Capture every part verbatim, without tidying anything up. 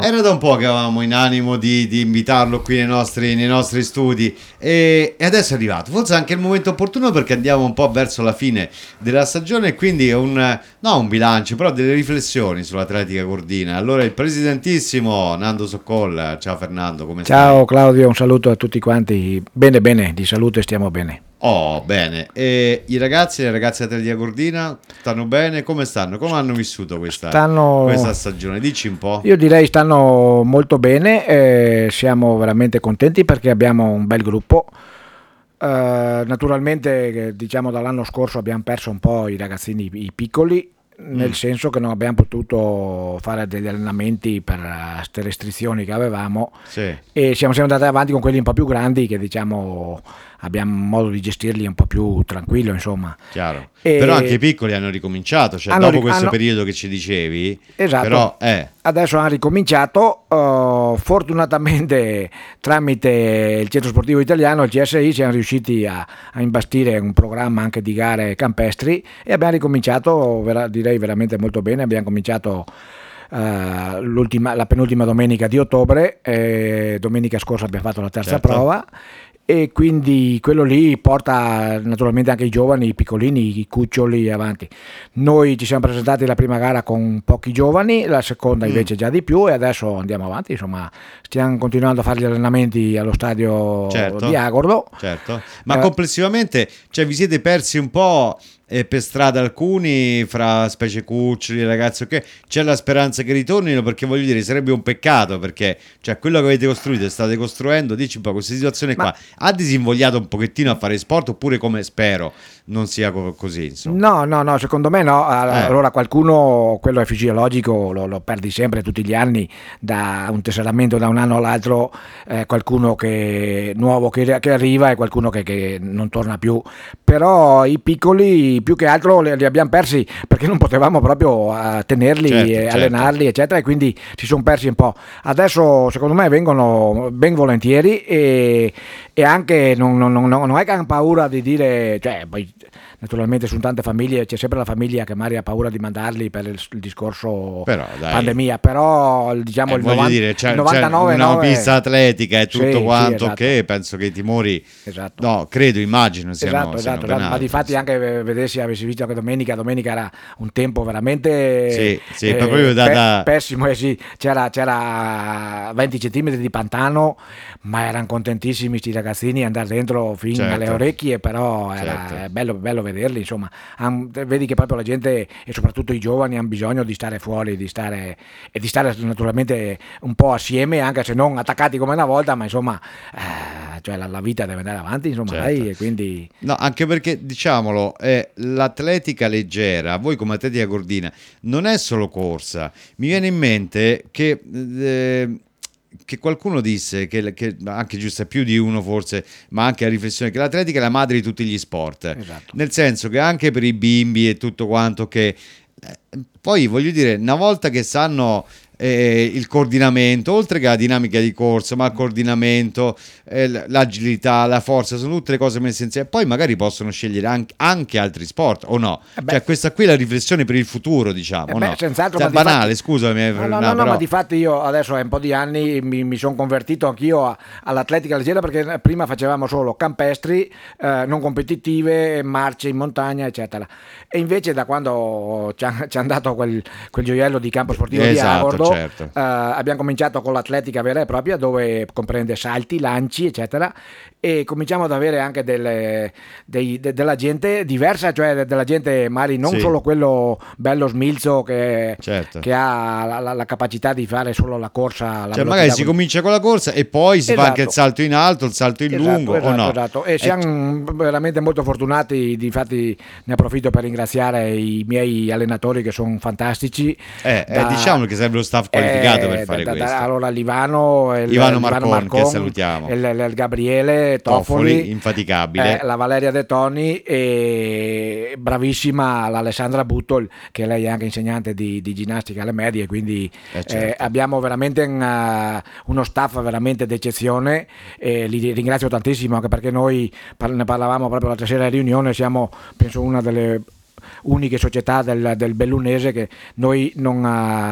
Era da un po' che avevamo in animo di, di invitarlo qui nei nostri, nei nostri studi e, e adesso è arrivato. Forse è anche il momento opportuno perché andiamo un po' verso la fine della stagione e quindi è un, no, un bilancio, però delle riflessioni sull'Atletica Cordina. Allora il presidentissimo Nando Soccolla, ciao Fernando, come stai? Ciao Claudio, un saluto a tutti quanti. Bene, bene, di salute stiamo bene. Oh, bene. E i ragazzi e le ragazze dell'Atletica Cordina stanno bene? Come stanno? Come hanno vissuto questa, stanno... questa stagione? Dici un po'. Io direi stanno molto bene, eh, siamo veramente contenti perché abbiamo un bel gruppo. Uh, naturalmente, diciamo, dall'anno scorso abbiamo perso un po' i ragazzini, i piccoli, nel mm. senso che non abbiamo potuto fare degli allenamenti per queste restrizioni che avevamo, sì. E siamo sempre andati avanti con quelli un po' più grandi che, diciamo, abbiamo modo di gestirli un po' più tranquillo, insomma. Chiaro. E però anche i piccoli hanno ricominciato, cioè hanno, dopo questo hanno, periodo che ci dicevi. Esatto. Però, eh. Adesso hanno ricominciato, uh, fortunatamente tramite il Centro Sportivo Italiano, il C S I, siamo riusciti a, a imbastire un programma anche di gare campestri e abbiamo ricominciato, vera, direi veramente molto bene. Abbiamo cominciato Uh, l'ultima, la penultima domenica di ottobre, eh, domenica scorsa abbiamo fatto la terza certo. prova e quindi quello lì porta naturalmente anche i giovani, i piccolini, i cuccioli avanti. Noi ci siamo presentati la prima gara con pochi giovani, la seconda invece mm. già di più e adesso andiamo avanti, insomma stiamo continuando a fare gli allenamenti allo stadio certo. di Agordo. Certo. Ma eh, complessivamente, cioè, vi siete persi un po' e per strada alcuni fra specie cuccioli, ragazzi, ok, c'è la speranza che ritornino, perché voglio dire sarebbe un peccato, perché cioè quello che avete costruito e state costruendo, dici un po' questa situazione qua, ma ha disinvogliato un pochettino a fare sport oppure, come spero non sia co- così, insomma? No, no, no, secondo me no. Allora eh. qualcuno, quello è fisiologico, lo, lo perdi sempre tutti gli anni, da un tesseramento da un anno all'altro, eh, qualcuno che nuovo che, che arriva e qualcuno che, che non torna più, però i piccoli più che altro li, li abbiamo persi perché non potevamo proprio uh, tenerli, certo, e certo. allenarli eccetera, e quindi si sono persi un po'. Adesso secondo me vengono ben volentieri e, e anche non, non, non, non è che hanno paura di dire, cioè poi naturalmente su tante famiglie c'è sempre la famiglia che magari ha paura di mandarli per il, il discorso però, dai. pandemia, però diciamo eh, il, voglio novanta, dire, c'è, il novantanove c'è una nove pista atletica e tutto sì, quanto, sì, esatto. Che penso che i timori, esatto. no, credo, immagino siano, esatto, siano esatto, esatto. Ma di fatti anche vedessi, avessi visto che domenica domenica era un tempo veramente sì, sì, eh, proprio da, pe- da... pessimo, eh, sì. c'era, c'era venti centimetri di pantano, ma erano contentissimi sti ragazzini andare dentro fino certo. alle orecchie, però era certo. bello, bello vederli, insomma. Han, vedi che proprio la gente e soprattutto i giovani hanno bisogno di stare fuori, di stare e di stare naturalmente un po' assieme, anche se non attaccati come una volta, ma insomma eh, cioè la, la vita deve andare avanti, insomma, certo. dai, e quindi no, anche perché diciamolo, eh, l'atletica leggera, voi come Atletica Cordina, non è solo corsa. Mi viene in mente che eh, che qualcuno disse, che, che anche giusto più di uno forse, ma anche la riflessione, che l'atletica è la madre di tutti gli sport, esatto. nel senso che anche per i bimbi e tutto quanto, che eh, poi voglio dire, una volta che sanno eh, il coordinamento, oltre che la dinamica di corsa, ma il coordinamento, eh, l'agilità, la forza, sono tutte le cose messe insieme, poi magari possono scegliere anche, anche altri sport, o no? Eh cioè questa qui è la riflessione per il futuro, diciamo, eh beh, no? senz'altro, cioè, ma banale, difatti, scusami, no, no, no, no, no, però... ma di fatti io adesso è un po' di anni mi, mi sono convertito anch'io a, all'atletica leggera, perché prima facevamo solo campestri, eh, non competitive, marce in montagna eccetera, e invece da quando ci hanno dato quel, quel gioiello di campo sportivo esatto, di Agordo, certo. eh, abbiamo cominciato con l'atletica vera e propria, dove comprende salti, lanci eccetera, e cominciamo ad avere anche delle, dei, de, della gente diversa, cioè della gente magari non sì. solo quello bello smilzo che, certo. che ha la, la, la capacità di fare solo la corsa, la cioè magari si comincia con la corsa e poi si esatto. fa anche il salto in alto, il salto in esatto, lungo, esatto, o no? Esatto. E siamo c- veramente molto fortunati, difatti ne approfitto per ringraziare i miei allenatori che sono fantastici. Eh, da, eh, diciamo che serve lo staff qualificato eh, per fare da, da, questo. Allora Livano, il, Ivano Livano Marcon, Marcon, che salutiamo. Il, il Gabriele Toffoli, Toffoli, infaticabile. Eh, la Valeria De Toni e bravissima l'Alessandra Buttol, che lei è anche insegnante di, di ginnastica alle medie, quindi eh, certo. eh, abbiamo veramente una, uno staff veramente d'eccezione, e li ringrazio tantissimo, anche perché noi ne parlavamo proprio l'altra sera a riunione, siamo penso una delle uniche società del, del bellunese che noi non, uh,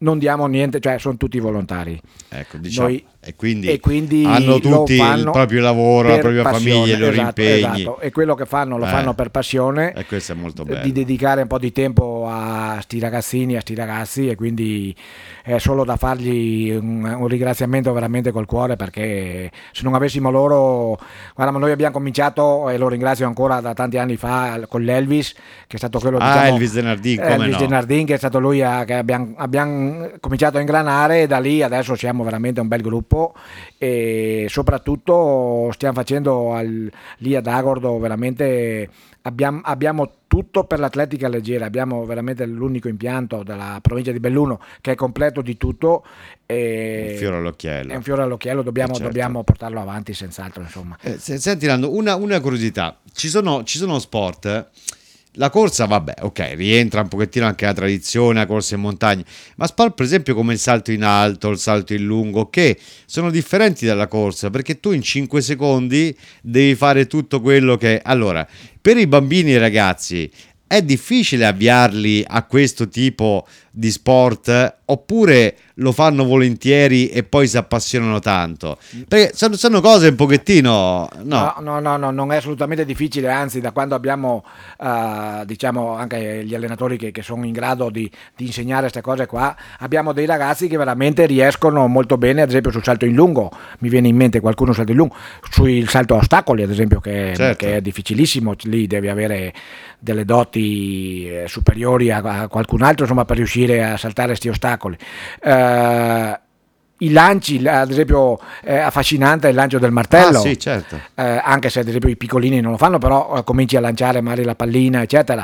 non diamo niente, cioè sono tutti volontari. Ecco, diciamo, Noi, e, quindi e quindi hanno tutti il fanno proprio lavoro, la per propria passione, famiglia, i loro esatto, impegni. esatto. E quello che fanno lo Eh. fanno per passione, E questo è molto bello. di dedicare un po' di tempo a sti ragazzini, a sti ragazzi, e quindi è solo da fargli un, un ringraziamento veramente col cuore, perché se non avessimo loro, guarda, ma noi abbiamo cominciato, e lo ringrazio ancora, da tanti anni fa con l'Elvis, che è stato quello, Ah, diciamo, Elvis De Nardin, come Elvis no? De Nardin, che è stato lui a, che abbiamo, abbiamo cominciato a ingranare, e da lì adesso siamo veramente un bel gruppo, e soprattutto stiamo facendo al, lì ad Agordo veramente abbiamo, abbiamo tutto per l'atletica leggera, abbiamo veramente l'unico impianto della provincia di Belluno che è completo di tutto, e Un fiore all'occhiello. è un fiore all'occhiello, dobbiamo, Eh, certo. dobbiamo portarlo avanti senz'altro, insomma. Eh, se- senti Nando, una, una curiosità, ci sono, ci sono sport, eh, la corsa vabbè, ok, rientra un pochettino anche la tradizione, la corsa in montagna, ma sport per esempio come il salto in alto, il salto in lungo, che sono differenti dalla corsa, perché tu in cinque secondi devi fare tutto quello che... Allora, per i bambini e i ragazzi è difficile avviarli a questo tipo di sport, oppure lo fanno volentieri e poi si appassionano tanto? Perché sono, sono cose un pochettino... No, No, no, no, no, non è assolutamente difficile, anzi, da quando abbiamo eh, diciamo anche gli allenatori che, che sono in grado di, di insegnare queste cose qua, abbiamo dei ragazzi che veramente riescono molto bene, ad esempio sul salto in lungo, mi viene in mente qualcuno salto in lungo, sul salto a ostacoli ad esempio, che, Certo. che è difficilissimo, lì devi avere delle doti eh, superiori a, a qualcun altro, insomma, per riuscire a saltare questi ostacoli. Eh, I lanci, ad esempio, è affascinante il lancio del martello. Ah, sì, certo. Eh, anche se ad esempio i piccolini non lo fanno, però eh, cominci a lanciare magari la pallina, eccetera.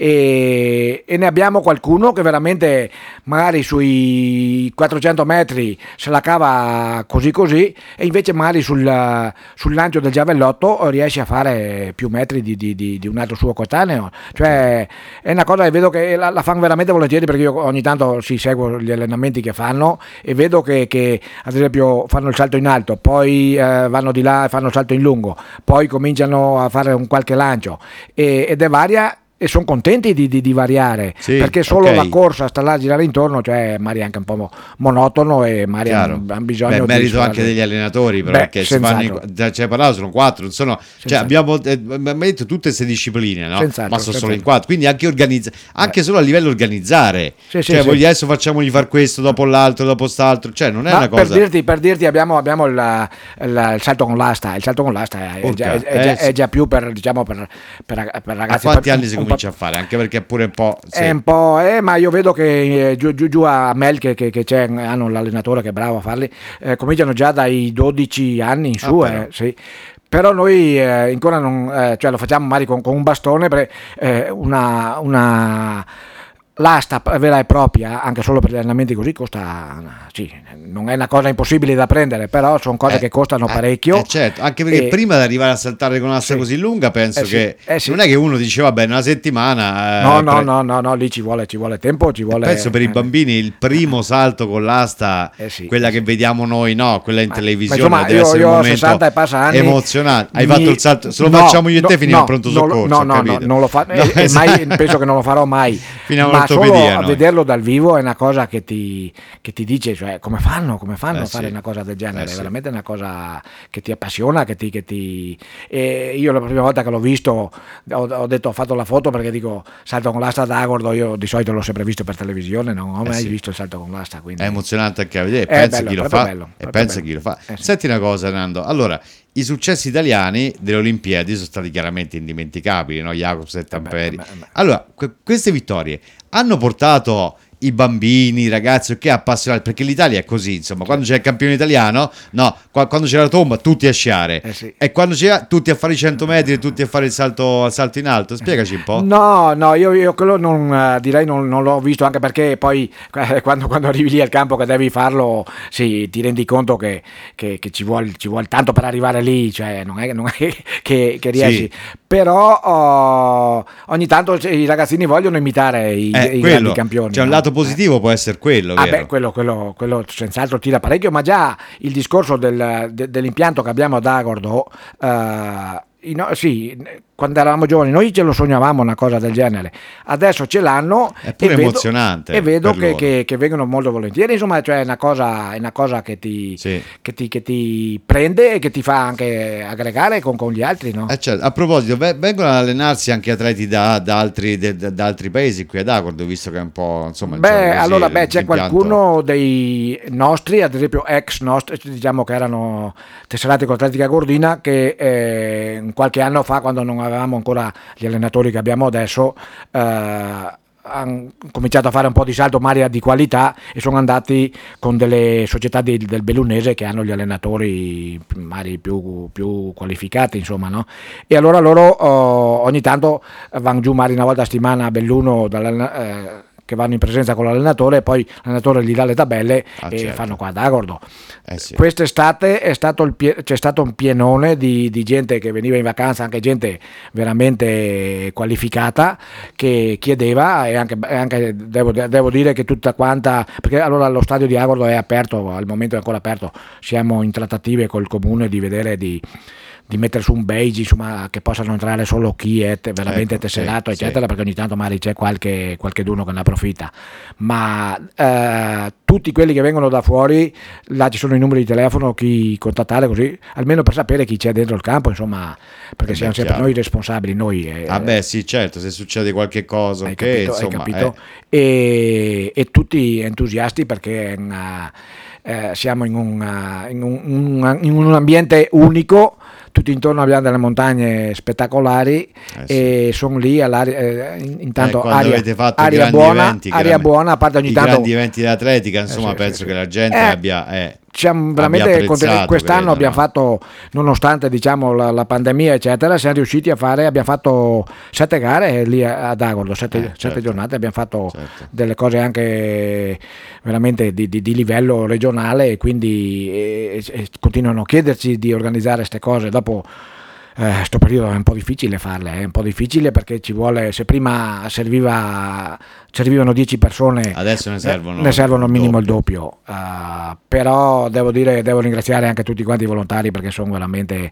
E, e ne abbiamo qualcuno che veramente magari sui quattrocento metri se la cava così così, e invece magari sul, sul lancio del giavellotto riesce a fare più metri di, di, di, di un altro suo coetaneo. Cioè è una cosa che vedo che la, la fanno veramente volentieri, perché io ogni tanto si seguo gli allenamenti che fanno e vedo che, che ad esempio fanno il salto in alto, poi eh, vanno di là e fanno il salto in lungo, poi cominciano a fare un qualche lancio, e, ed è varia, e sono contenti di, di, di variare, Sì, perché solo ok. la corsa, sta là a girare intorno, cioè magari anche un po' monotono, e magari Chiaro. hanno, hanno bisogno Beh, di merito suonare- anche degli allenatori, però, Beh, che si fanno senz'altro. in, cioè parlato sono quattro, non sono, cioè Senz'altro. abbiamo eh, mi hai detto tutte queste discipline, no? Senz'altro, Ma sono solo in senz'altro. quattro, quindi anche organizza, anche solo a livello organizzare, Sì, sì, cioè sì. voglio adesso facciamogli fare questo dopo l'altro, dopo st'altro, cioè non è Ma una per cosa. dirti, per dirti abbiamo, abbiamo il, il- il salto con l'asta, il salto con l'asta è, Urca, già, è, eh, già, sì. è già più per, diciamo, per, per, per A ragazzi. quanti per- anni si un po'- comincia a fare? Anche perché è pure un po'. Sì. È un po', eh, ma io vedo che eh, giù, giù, giù a Mel, che, che, che c'è, hanno l'allenatore che è bravo a farli, eh, cominciano già dai dodici anni in Ah, su, però. eh, sì. Però noi eh, ancora non, eh, cioè lo facciamo magari con, con un bastone, per, eh, una, una l'asta vera e propria, anche solo per gli allenamenti così, costa, sì, non è una cosa impossibile da prendere, però sono cose Eh, che costano eh, parecchio. eh, certo, anche perché E- prima di arrivare a saltare con un'asta Sì. così lunga, penso Eh sì, che eh sì. non è che uno dice vabbè, una settimana. eh, No, no, pre- no, no, no, lì ci vuole, ci vuole tempo, ci vuole... Penso per i eh, bambini il primo salto con l'asta, Eh sì, quella eh che sì. vediamo noi, no, quella in Ma- televisione, ma insomma, deve io- essere io un ho momento sessanta e passa anni, emozionante. Hai mi- fatto il salto, se lo no, facciamo io e te no, finiamo no, al pronto non lo- soccorso. No, no, no, capito? non lo fa, No, e, e esatto. mai, penso che non lo farò mai. Fino Ma solo all'ortopedia, a noi. vederlo dal vivo è una cosa che ti, che ti dice, cioè come fanno, come fanno Eh a fare sì. una cosa del genere, Eh sì. è veramente una cosa che ti appassiona, che ti, che ti... E io la prima volta che l'ho visto ho, ho detto, ho fatto la foto, perché dico salto con l'asta d'Agordo, io di solito l'ho sempre visto per televisione, non ho Eh mai sì. visto il salto con l'asta, quindi È emozionante anche a vedere, È pensa bello, chi lo proprio fa bello, e proprio pensa bello. chi lo fa. Eh sì. Senti una cosa, Nando, allora i successi italiani delle Olimpiadi sono stati chiaramente indimenticabili, no? Jacobs e Tamperi. eh beh, eh beh. Allora, que- queste vittorie hanno portato i bambini, i ragazzi che appassionati, perché l'Italia è così, insomma, quando c'è il campione italiano, no, qua- quando c'è la tomba tutti a sciare, Eh sì. e quando c'è tutti a fare i cento metri e tutti a fare il salto, il salto in alto. Spiegaci un po'. No, no, io, io quello non eh, direi non, non l'ho visto, anche perché poi eh, quando, quando arrivi lì al campo che devi farlo, sì, ti rendi conto che, che- che ci vuole ci vuol tanto per arrivare lì, cioè non è, non è che, che riesci. Sì. Però oh, ogni tanto cioè, i ragazzini vogliono imitare i, Eh, i quello, grandi campioni. cioè un no? lato positivo può essere quello, Ah vero? beh, quello, quello, quello senz'altro tira parecchio, ma già il discorso del- de- dell'impianto che abbiamo ad Agordo, eh, i no- sì, quando eravamo giovani noi ce lo sognavamo una cosa del genere, adesso ce l'hanno, è pure e vedo, emozionante e vedo che, loro. che, che vengono molto volentieri, insomma, cioè è una cosa, è una cosa che, ti, sì. che, ti, che ti prende e che ti fa anche aggregare con, con gli altri, no? Eh certo. A proposito, vengono ad allenarsi anche atleti da, da, altri, da, da altri paesi qui ad Agordo, visto che è un po' insomma, beh, così, allora beh, c'è l'impianto... qualcuno dei nostri, ad esempio ex nostri, diciamo che erano tesserati con Atletica Gordina, che eh, qualche anno fa, quando non avevamo ancora gli allenatori che abbiamo adesso, eh, hanno cominciato a fare un po' di salto mare di qualità e sono andati con delle società di, del Bellunese che hanno gli allenatori magari più, più qualificati, insomma, no? E allora loro oh, ogni tanto vanno giù magari una volta a settimana a Belluno dalla, eh, che vanno in presenza con l'allenatore e poi l'allenatore gli dà le tabelle ah, e certo. fanno qua ad Agordo. Eh sì. Quest'estate è stato il pie- c'è stato un pienone di, di gente che veniva in vacanza, anche gente veramente qualificata che chiedeva, e anche, e anche devo, devo dire che tutta quanta, perché allora lo stadio di Agordo è aperto, al momento è ancora aperto, siamo in trattative col comune di vedere di di mettere su un badge, insomma, che possano entrare solo chi è veramente ecco, tesserato, sì, eccetera, sì. perché ogni tanto magari c'è qualche qualcheduno che ne approfitta, ma eh, tutti quelli che vengono da fuori, là ci sono i numeri di telefono, chi contattare, così almeno per sapere chi c'è dentro il campo, insomma, perché eh siamo beh, sempre chiaro. noi responsabili, noi eh, ah beh sì, certo, se succede qualche cosa, hai che capito, insomma, hai capito? Eh. E, e tutti entusiasti perché uh, eh, siamo in un, uh, in, un, un, in un ambiente unico. Tutti intorno abbiamo delle montagne spettacolari eh sì. e sono lì all'aria, eh, intanto eh, aria, avete fatto aria grandi buona, eventi, aria buona, a parte ogni i tanto grandi eventi dell'atletica, insomma, eh, sì, penso sì, che sì. la gente eh, abbia eh, siamo veramente contenti. Quest'anno credo, abbiamo no? fatto, nonostante diciamo la, la pandemia eccetera, siamo riusciti a fare, abbiamo fatto sette gare lì ad Agordo, sette, eh, sette certo. giornate, abbiamo fatto certo. delle cose anche veramente di, di, di livello regionale, e quindi e, e continuano a chiederci di organizzare queste cose. Dopo Eh, sto periodo è un po' difficile farle, è un po' difficile perché ci vuole, se prima serviva, servivano dieci persone, adesso ne servono, ne servono il minimo il doppio. doppio, uh, però devo dire, devo ringraziare anche tutti quanti i volontari perché sono veramente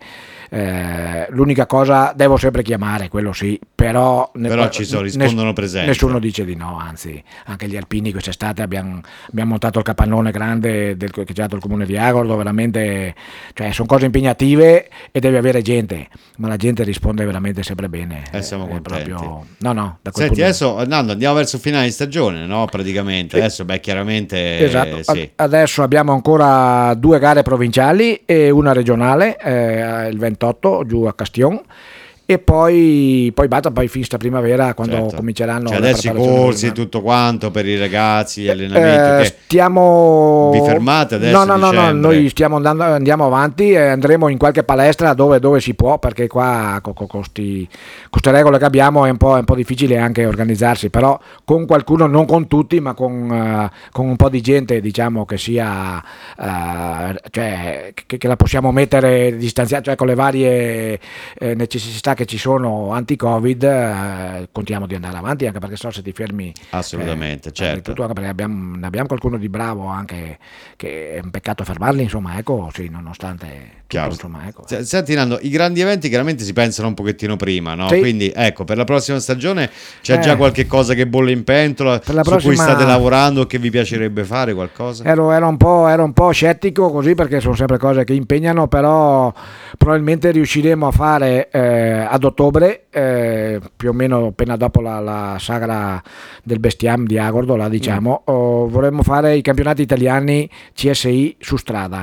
eh, l'unica cosa, devo sempre chiamare, quello sì, però, però ci sono, rispondono ness- presenti, nessuno dice di no, anzi anche gli alpini quest'estate abbiamo, abbiamo montato il capannone grande del, che c'è dato il comune di Agordo, veramente, cioè sono cose impegnative e devi avere gente, ma la gente risponde veramente sempre bene. Eh, siamo è contenti. Proprio, no, no, da quel Senti, punto- adesso Nando, andiamo verso il finale di stagione, no? Praticamente. Sì. Adesso, beh, chiaramente Esatto. eh, sì. Adesso abbiamo ancora due gare provinciali e una regionale, eh, il ventotto giù a Castion. E poi, poi basta, poi fin sta primavera quando Certo. cominceranno Cioè, le adesso i preparazioni corsi e regionali. tutto quanto per i ragazzi, gli allenamenti. Eh, che stiamo vi fermate adesso? No, no, no, no, dicembre? noi stiamo andando, andiamo avanti e andremo in qualche palestra dove, dove si può, perché qua con, con, con queste regole che abbiamo è un, po', è un po' difficile anche organizzarsi, però con qualcuno, non con tutti, ma con, uh, con un po' di gente, diciamo, che sia uh, cioè che, che la possiamo mettere distanziata, cioè con le varie eh, necessità che ci sono anti-Covid, eh, continuiamo di andare avanti, anche perché so se ti fermi assolutamente, eh, certo. tutto, anche perché abbiamo, ne abbiamo qualcuno di bravo anche, che è un peccato fermarli, insomma, ecco, sì, nonostante tutto, insomma, ecco. Senti Nando, i grandi eventi chiaramente si pensano un pochettino prima, no? Sì. Quindi ecco, per la prossima stagione c'è Eh. già qualche cosa che bolle in pentola, Per la su prossima- cui state lavorando, che vi piacerebbe fare qualcosa? Ero, ero, un po', ero un po' scettico così, perché sono sempre cose che impegnano, però probabilmente riusciremo a fare eh, ad ottobre, eh, più o meno appena dopo la, la sagra del Bestiam di Agordo, là diciamo, Mm. oh, vorremmo fare i campionati italiani C S I su strada,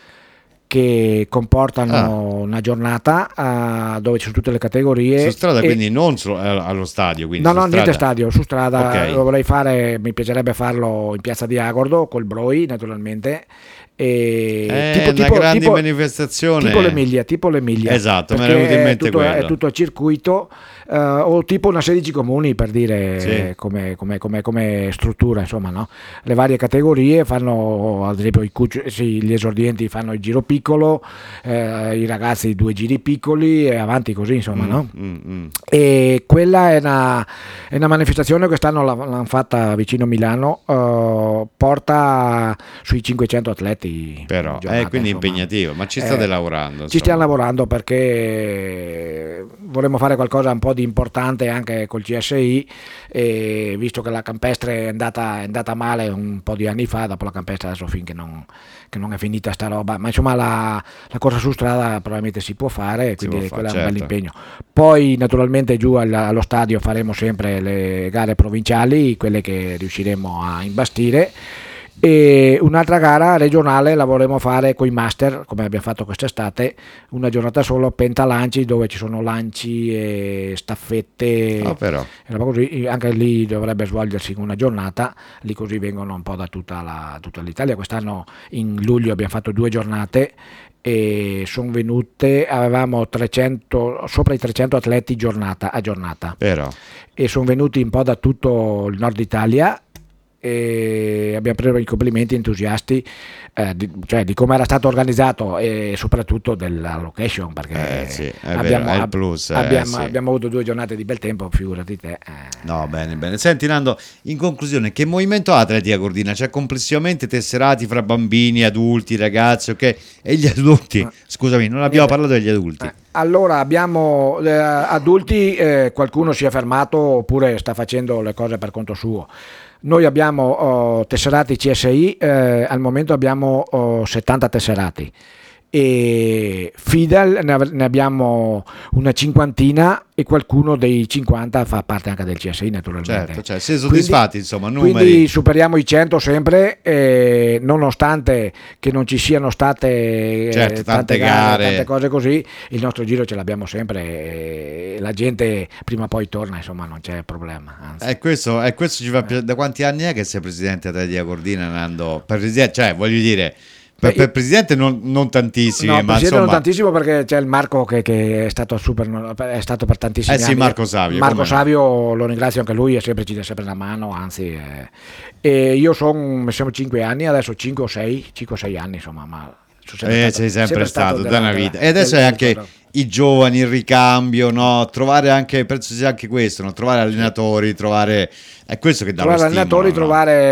che comportano Ah. una giornata uh, dove ci sono tutte le categorie. Su strada, e- quindi non solo eh, allo stadio, quindi No, su no, niente strada. stadio, su strada. Ok. Lo vorrei fare, mi piacerebbe farlo in piazza di Agordo col Broi, naturalmente. E È una grande manifestazione. tipo l'Emilia, tipo l'Emilia. Esatto, mi perché era venuto in è mente tutto, è quello. tutto a circuito, eh, o tipo una sedici comuni, per dire, Sì. come, come- come- come struttura, insomma, no? Le varie categorie fanno, ad esempio, i cucci- sì, gli esordienti fanno il giro piccolo, eh, i ragazzi ragazzi due giri piccoli e avanti così, insomma, Mm, no? mm, mm. E quella è una, è una manifestazione che quest'anno l'ha- l'hanno fatta vicino Milano, eh, porta sui cinquecento atleti Però, in giornata, eh, quindi insomma. impegnativo, ma ci state Eh, lavorando, Ci stiamo insomma. lavorando perché vorremmo fare qualcosa un po' di importante anche col C S I, e visto che la campestre è andata, è andata male un po' di anni fa, dopo la campestre adesso finché non, che non è finita sta roba, ma insomma la, la corsa su strada probabilmente si può fare, Si quindi può fare, quello è un bel certo. impegno. Poi naturalmente giù al- allo stadio faremo sempre le gare provinciali, quelle che riusciremo a imbastire, e un'altra gara regionale la vorremmo fare con i master, come abbiamo fatto quest'estate, una giornata solo pentalanci dove ci sono lanci e staffette Ah, e però, roba così. Anche lì dovrebbe svolgersi una giornata, lì così vengono un po' da tutta, la, tutta l'Italia. Quest'anno in luglio abbiamo fatto due giornate e sono venute, avevamo trecento, sopra i trecento atleti giornata a giornata, però. e sono venuti un po' da tutto il nord Italia, e abbiamo preso i complimenti entusiasti, eh, di, cioè di come era stato organizzato e soprattutto della location, perché Eh sì, è vero, abbiamo, è il ab- plus, eh, abbiamo, sì. abbiamo avuto due giornate di bel tempo, figurati te. eh. No, bene, bene. Senti, Nando, in conclusione, che movimento ha Atletica Cordina? Cioè, complessivamente tesserati fra bambini, adulti, ragazzi, ok? E gli adulti? Scusami, non abbiamo Niente. parlato degli adulti. Eh, Allora abbiamo eh, adulti, eh, qualcuno si è fermato oppure sta facendo le cose per conto suo. Noi abbiamo oh, tesserati C S I, eh, al momento abbiamo oh, settanta tesserati, e Fidel ne, av- ne abbiamo una cinquantina, e qualcuno dei cinquanta fa parte anche del C S I naturalmente. Certo, cioè, siete soddisfatti, insomma, numeri. Quindi superiamo i cento sempre, eh, nonostante che non ci siano state eh, Certo, tante tante gare. tante cose così, il nostro giro ce l'abbiamo sempre, e la gente prima o poi torna, insomma non c'è problema. Anzi. E questo, e questo ci fa piacere. Da quanti anni è che sei presidente Atletica Cordina, Nando? Per presidente, cioè, voglio dire, per, Beh, per io- presidente non, non tantissimi, No, ma presidente non insomma... tantissimo, perché c'è il Marco che, che è stato super, è stato per tantissimi Eh sì, anni. Marco Savio, Marco come no. Savio lo ringrazio anche lui, è sempre, ci dà sempre una mano, anzi. eh. E io sono, siamo cinque anni, adesso cinque o sei, cinque o sei anni, insomma, ma sono sempre Eh, stato- sei sempre, stato, della- da una della- vita. E adesso del- è del anche quadro. i giovani, il ricambio, no? Trovare anche, penso sia anche questo, no? Trovare allenatori, trovare... È questo che dà Trovare lo stimolo, allenatori, no?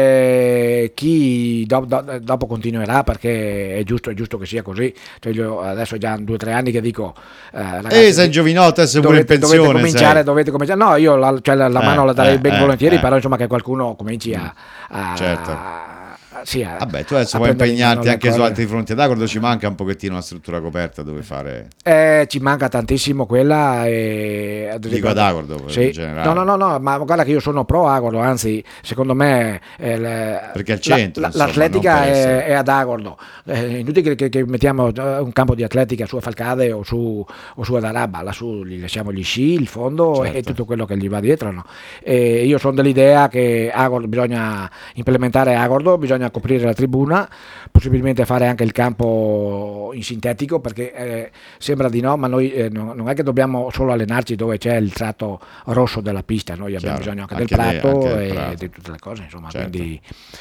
trovare chi do- do- dopo continuerà, perché è giusto, è giusto che sia così. Cioè io adesso già due o tre anni che dico, eh, ragazzi, Eh, sei giovinotto, sei pure in dovete, dovete pensione, cominciare, sei. dovete cominciare. No, io la, cioè la, la Eh, mano la darei eh, ben eh, volentieri, eh. però insomma che qualcuno cominci a, a- Certo. a- sì, a- Vabbè, tu adesso a vuoi prendere in mano impegnarti le anche su cose. altri fronti. Ad Agordo ci manca un pochettino una struttura coperta dove fare... Eh, ci manca tantissimo quella, e ad Dico esempio- ad Agordo, sì. in generale. No, no, no, no, ma guarda che io sono pro Agordo, anzi secondo me eh, le- Perché è al la- centro, la- insomma, l'atletica non per essere- è, è ad Agordo. Eh, inutile che, che- che mettiamo eh, un campo di atletica su a Falcade o su, o su ad Araba, lassù gli lasciamo gli sci, il fondo Certo. e tutto quello che gli va dietro, no? E io sono dell'idea che Agordo, bisogna implementare Agordo, bisogna coprire la tribuna, possibilmente fare anche il campo in sintetico, perché eh, sembra di no, ma noi eh, non, non è che dobbiamo solo allenarci dove c'è il tratto rosso della pista, noi abbiamo Chiaro, bisogno anche, anche del de- prato anche del e prato. di tutte le cose, insomma. Certo. Quindi,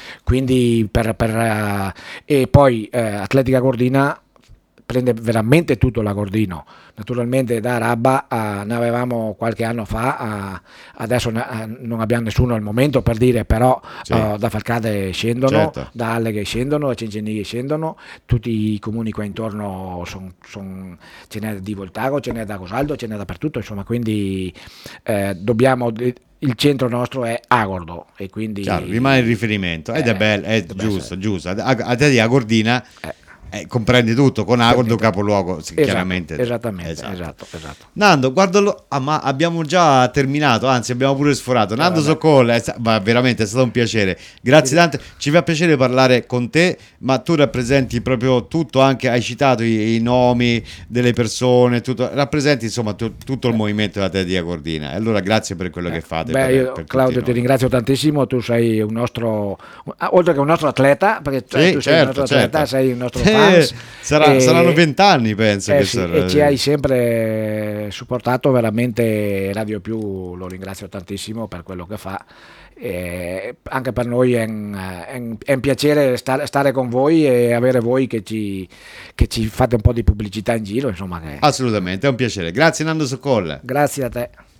quindi per, per, eh, e poi eh, Atletica Gordina prende veramente tutto l'Agordino. Naturalmente da Rabba eh, ne avevamo qualche anno fa, eh, adesso ne- eh, non abbiamo nessuno al momento per dire, però Sì. eh, da Falcade scendono, Certo. da Alleghe scendono, da Cencenighi scendono, tutti i comuni qua intorno son, son- ce n'è di Voltago, ce n'è da Cosaldo, ce n'è dappertutto, insomma, quindi eh, dobbiamo... Il centro nostro è Agordo e quindi Chiaro, rimane il riferimento ed è Eh, bello, è deve giusto, essere. giusto. A, a te di Agordina Eh. eh, comprende tutto, con Agordo capoluogo, sì, Esatto, chiaramente. esattamente, Esatto. esatto, esatto. Nando, guardalo, ah, ma abbiamo già terminato, anzi abbiamo pure sforato. Nando vabbè. Soccolla, è sta- ma veramente è stato un piacere. Grazie tante, ci fa piacere parlare con te, ma tu rappresenti proprio tutto, anche hai citato i, i nomi delle persone, tutto, rappresenti insomma tu- tutto il movimento della Atletica Cordina. E allora grazie per quello che fate. Beh, per- io, per tutti Claudio, ti noi. ringrazio tantissimo, tu sei un nostro, ah, oltre che un nostro atleta, perché cioè, Sì, tu sei un certo, nostro atleta, certo. sei un nostro Eh, fans. sarà- e- saranno vent'anni, penso. eh che sì, sarà- e ci hai sempre supportato veramente. Radio Più lo ringrazio tantissimo per quello che fa, eh, anche per noi è un, è un, è un piacere stare, stare con voi e avere voi che ci, che ci fate un po' di pubblicità in giro, insomma. Che... Assolutamente, è un piacere. Grazie Nando Soccolla. Grazie a te.